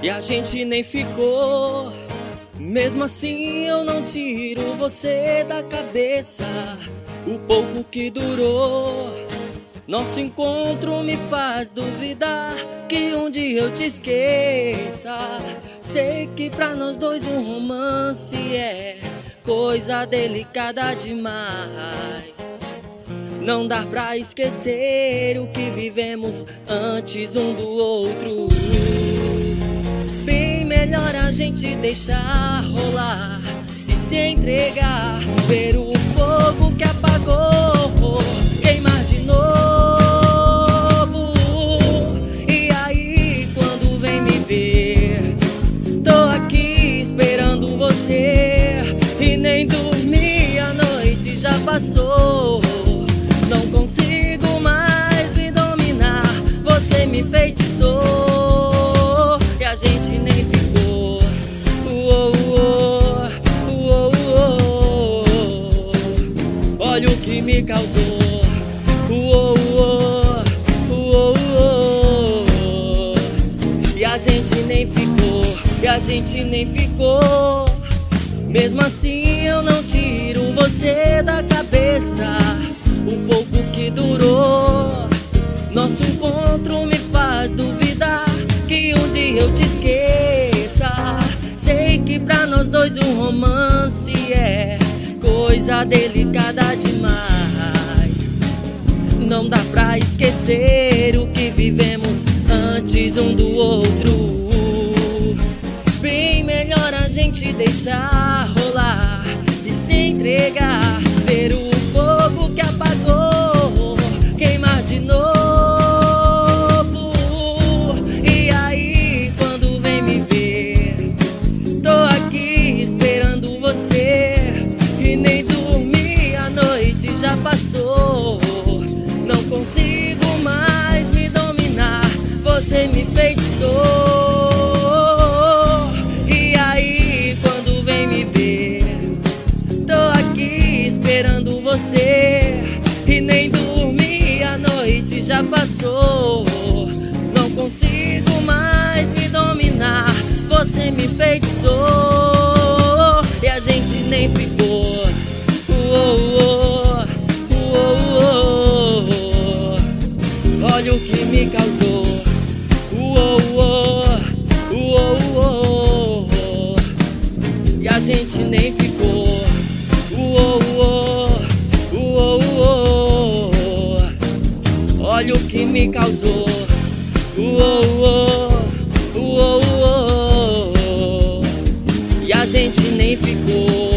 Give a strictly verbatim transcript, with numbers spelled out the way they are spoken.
e a gente nem ficou. Mesmo assim eu não tiro você da cabeça. O pouco que durou, nosso encontro me faz duvidar que um dia eu te esqueça. Sei que pra nós dois um romance é coisa delicada demais. Não dá pra esquecer o que vivemos antes um do outro. Bem melhor a gente deixar rolar e se entregar, ver o fogo que apagou queimar de novo. E aí quando vem me ver, tô aqui esperando você, e nem dormi, a noite já passou. Não consigo mais me dominar, você me enfeitiçou e a gente nem ficou. Uou, uou, uou, uou. Olha o que me causou. Uou, uou, uou, uou. E a gente nem ficou, e a gente nem ficou. Mesmo assim eu não tiro você da cabeça. O pouco que durou, nosso encontro me faz duvidar que um dia eu te esqueça. Sei que pra nós dois um romance é coisa delicada demais. Não dá pra esquecer o que vivemos antes um do outro. Bem melhor a gente deixar rolar e se entregar, ver o fogo que apagou queimar de novo. E aí quando vem me ver, tô aqui esperando você, e nem dormi, a noite já passou. Não consigo mais me dominar, você me enfeitiçou. E aí quando vem me ver, tô aqui esperando você, e nem dormi, a noite já passou. Não consigo mais me dominar, você me enfeitiçou e a gente nem ficou. Uou, uou, uou, uou. Olha o que me causou. Uou, uou, uou, uou. E a gente nem ficou. Uou, uou, uou, uou. Olha o que me causou. Uou, uou, uou, uou. E a gente nem ficou.